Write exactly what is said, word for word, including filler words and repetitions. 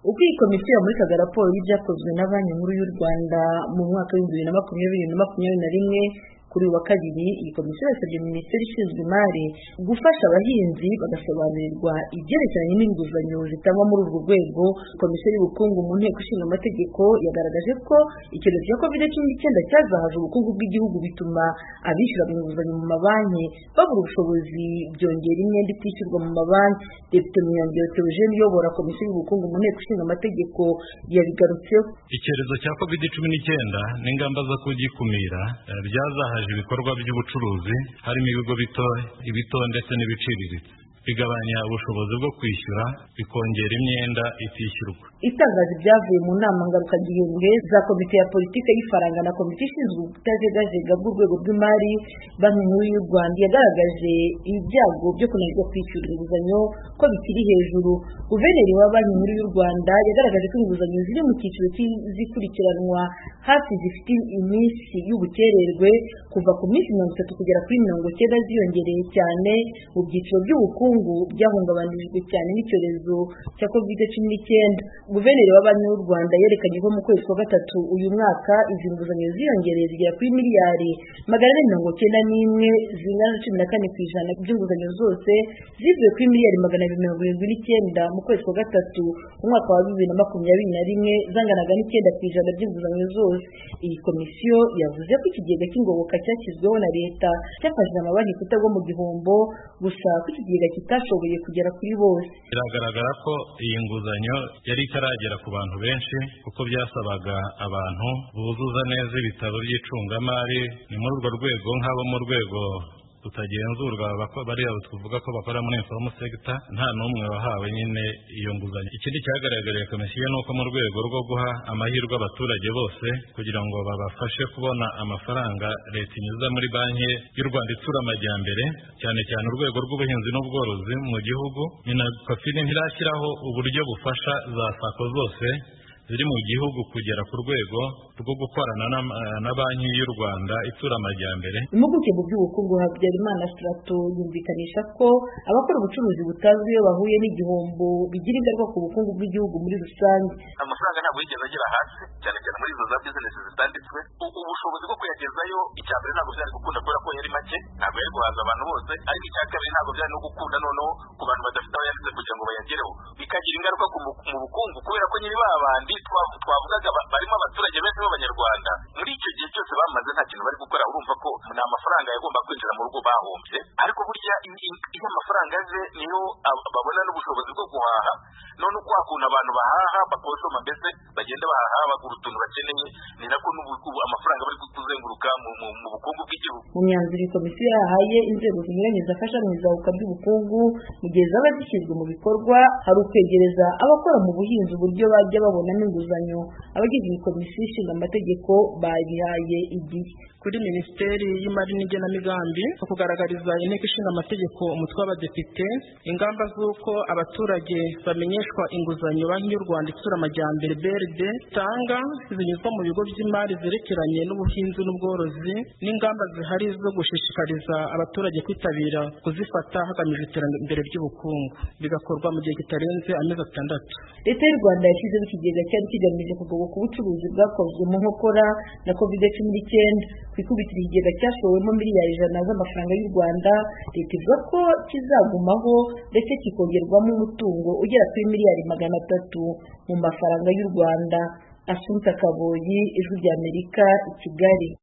Uko iyi komisiyo yamurikaga raporo y'ibyakozwe na Banki Nkuru y'u Rwanda mu mwaka w'ibihumbi bibiri na makumyabiri na makumyabiri na rimwe, kuri uyu wa kabiri iyi komisiyo yasabye Minisiteri ishinzwe imari gufasha abahinzi bagasobanurirwa ibyerekeranye n'inguzanyo zitangwa muri urwo rwego. Komisiyo y'ubukungu mu nteko ishinga amategeko yagaragaje ko icyorezo cya covid cumi n'icyenda cyazahaje ubukungu bw'igihugu, bituma abishyura inguzanyo mu mabanki babura ubushobozi, byongera imyenda itishyurwa mu mabanki. Depite Munyangiro Theogene uyobora komisiyo y'ubukungu mu nteko ishinga amategeko yabigarutseho. Icyorezo cya covid cumi n'icyenda n'ingamba zo kugikumira byazahaje ibikorwa by'ubucuruzi, harimo ibigo bito ibito ndetse n'ibiciriritse, bigabanya ubushobozi bwo kwishyura, bikongera imyenda itishyurwa. Itangazo byavuye mu nama ngarukagihembwe za komite ya politiki y'ifaranga na komite ishinzwe ubutajegajega bw'urwego rw'imari. Banki Nkuru y'u Rwanda yagaragaje ibyago byo kunanirwa kwishyura inguzanyo ko bikiri hejuru. Guverineri wa Banki Nkuru y'u Rwanda yagaragaje ko inguzanyo ziri mu cyiciro cy'izikurikiranwa hafi zifite iminsi y'ubukererwe kuva ku minsi mirongo itatu kugera kuri mirongo icyenda, ziyongereye cyane mu byiciro by'ubukungu byahungabanijwe cyane n'icyorezo cya covid cumi n'icyenda. Guverineri wa Banki y'u Rwanda yerekanye ko mu kwezi kwa gatatu uyu mwaka izi nguzanyo ziyongereye zigera kuri miliyari magana ane mirongo icyenda n'imwe, zingana na cumi na kane ku ijana by'inguzanyo zose, zivuye kuri miliyari magana abiri mirongo irindwi n'icyenda mu kwezi kwa gatatu umwaka wa bibiri na makumyabiri na rimwe, zanganaga n'icyenda ku ijana by'inguzanyo zose. Iyi komisiyo yavuze ko ikigega cy'ingoboka cyashyizweho na leta cyafashije amabanki kutagwa mu gihombo, gusa ko ikigega kitashoboye kugera kuri bose. Biragaragara ko iyi nguzanyo yari itaragera ku bantu benshi, kuko byasabaga abantu buzuza neza ibitabo by'icungamari. Ni muri urwo rwego nk'abo mu rwego tutagenzurwa bariya tuvuga ko bakora muri informal sector, nta n'umwe wahawe nyine iyo nguzanyo. Ikindi cyagaragariye komisiyo ni uko mu rwego rwo guha amahirwe abaturage bose kugira ngo babafashe kubona amafaranga leta inyuza muri Banki y'u Rwanda itsura amajyambere, cyane cyane urwego rw'ubuhinzi n'ubworozi mu gihugu, Minagri ntirashyiraho uburyo bufasha za sako zose ziri mu gihugu kugera ku rwego rwo gukorana na Banki y'u Rwanda itsura amajyambere. Impuguke mu by'ubukungu Habyarimana Strato yumvikanisha ko abakora ubucuruzi butazwi iyo bahuye n'igihombo bigira ingaruka ku bukungu bw'igihugu muri rusange. Amafaranga ntabwo yigeze agera hasi, cyane cyane muri izo za business zitanditswe. Ubushobozi bwo kuyagezayo, icya mbere ntabwo byari gukunda kubera ko yari make, ntabwo yari guhaza abantu bose, ariko icya kabiri ntabwo byari no gukunda noneho ku bantu badafite aho yanditse kugira ngo bayagereho, bikagira ingaruka mu bukungu, kubera ko nyiri babandi twavugaga barimo abaturage benshi b'Abanyarwanda. Muri icyo gihe cyose bamaze nta kintu bari gukora, urumva ko ni amafaranga yagomba kwinjira mu rugo bahombye. Ariko burya iyo amafaranga aje niyo babona n'ubushobozi bwo guhaha, none uko hakuntu abantu bahaha bakosoma, mbese bagenda bahaha bagura utuntu bakeneye, ni nako n'ubu amafaranga bari kuzenguruka mu bukungu bw'igihugu. Mu myanzuro iyi komisiyo yahaye inzego zinyuranye zafasha mu izamuka ry'ubukungu mu gihe zaba zishyizwe mu bikorwa, hari ukwegereza abakora mu buhinzi uburyo bajya babonamo inguzanyo. Abagize iyi komisiyo ishinga amategeko babihaye igihe. Kuri Minisiteri y'Imari n'Igenamigambi kugaragariza inteko ishinga amategeko umutwe w'abadepite ingamba z'uko abaturage bamenyeshwa inguzanyo Banki y'u Rwanda itsura amajyambere B R D itanga zinyuzwa mu bigo by'imari zerekeranye n'ubuhinzi n'ubworozi, n'ingamba zihari zo gushishikariza abaturage kwitabira kuzifata hagamijwe iterambere ry'ubukungu, bigakorwa mu gihe kitarenze amezi atandatu. Leta y'u Rwanda yashyizeho ikigega cyari kigamije kugoboka ubucuruzi bwakozwe mu nkokora na covid cumi n'icyenda. Ku ikubitiro ikigega cyashowemo miliyari ijana z'amafaranga y'u Rwanda. Leta ivuga ko kizagumaho ndetse kikongerwamo umutungo ugera kuri miliyari magana atatu mu mafaranga y'u Rwanda. Assumpta Kaboyi, Ijwi ry'Amerika, i Kigali.